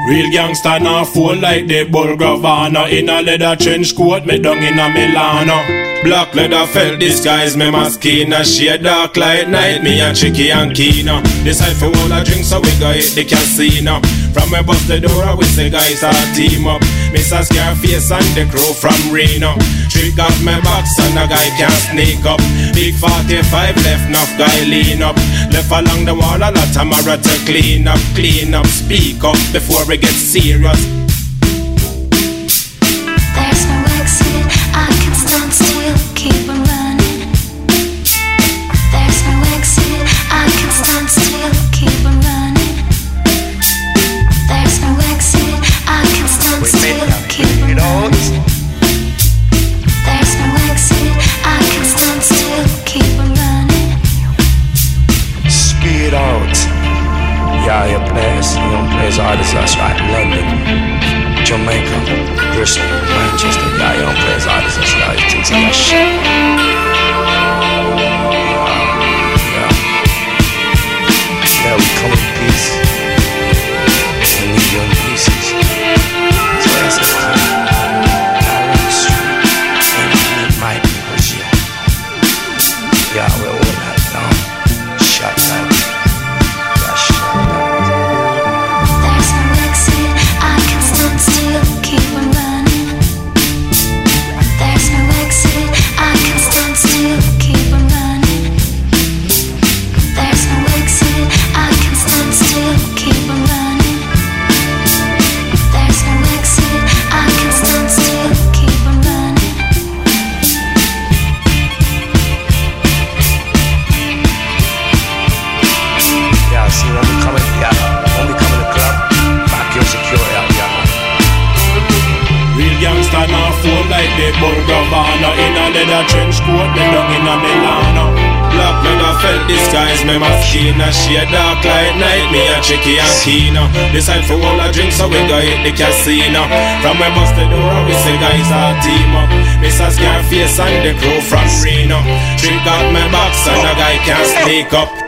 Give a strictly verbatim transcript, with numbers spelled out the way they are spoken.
Real gangsta now fall like the Bulgravana. In a leather trench coat, me down in a Milano. Black leather felt disguise, me maskina. Shade dark like night, me and Chicky and Kina. Decide for all a drink, so we go hit the casino. From me bust the door, we say guys are team up. Mister Scarface and the crew from Reno. Trick out my box and a guy can't sneak up. Big forty-five left, enough guy lean up. Left along the wall a lot of mirror to clean up. Clean up, speak up before we get serious. There's no exit, I can stand still, keep on running. There's no exit, I can stand still, keep on running. There's no exit, I can stand still, keep on running. There's no exit, I can stand still, keep on running. Speed out. Yeah, your place, your place, artists, that's right. London, Jamaica, Bristol, Manchester. Yeah, your place, artists, that's right. Things like that shit. Yeah. Yeah, we come in peace. We need young pieces. That's what I said. I run the street and I meet my people, yeah. Yeah, we're all that down. Shut up. Still keep on running. There's no exit, I can stand still, keep on running. There's no exit, I can stand still, keep on running. There's no exit, I can stand still, keep on running. Yeah, see when we come in, yeah, when we come in the club, back your security out, yeah. Real gangsta now fall like the Bulgravana. In a leather trench coat, me down in a Milano. Black leather felt disguise, me maskina. Shade dark like night, me and Chicky and Kina. Decide for all a drink, so we go hit the casino. From me bust the door, we say guys are team up. Mister Scarface and the crew from Reno. Drink out my box and a guy can't sneak up.